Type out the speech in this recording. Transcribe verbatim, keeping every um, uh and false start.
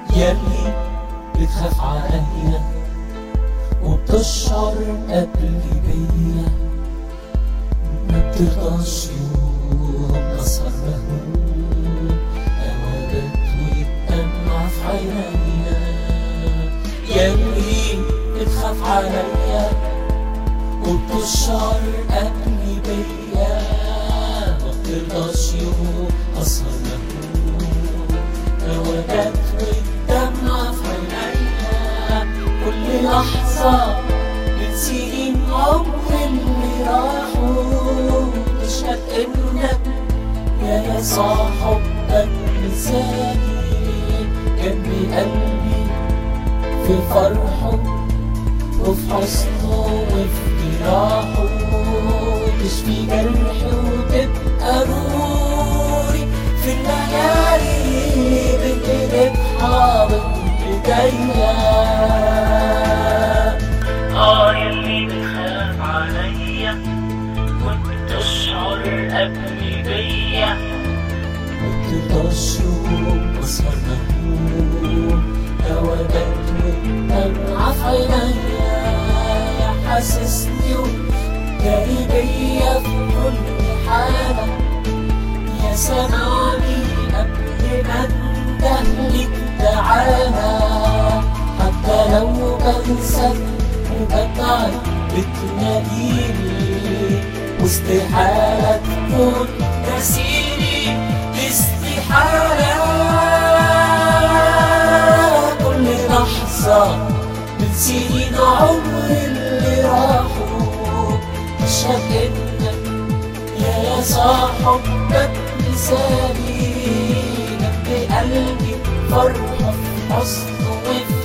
ياللي بتخاف عليا وبتشعر قبل بيا، ما بترضاش يوم أسهر مهموم أوقات ويتدمع في عينيا. ياللي بتخاف عليا وبتشعر قبل بيا، ما بترضاش يوم أسهر مهموم أوقات ويتدمع في عينيا. كل لحظة من سنين عمري اللي راحوا تشهد إنك يا يسوع حبك لساني جنب قلبي في فرحه وفي حزنه وفي جراحه، تشفي جرحي وتبقى نوري في الليالي بتقلب حاضن ايديا. اه ياللي بتخاف عليا وبتشعر قبل بيا، مبترضاش يوم أسهر مهموم أوقات وتدمع في عينيا. يا حاسسني وجاي بيا في كل حالة، يا سامعني قبل ما اندهلك تعالى. حتى لو بنساك وبتعب بتناديني، واستحالة تكون ناسيني استحالة. كل لحظة من سنين عمري اللي راحوا تشهد إنك يا يسوع حبك لساني جنب قلبي فرحة في حزن وفي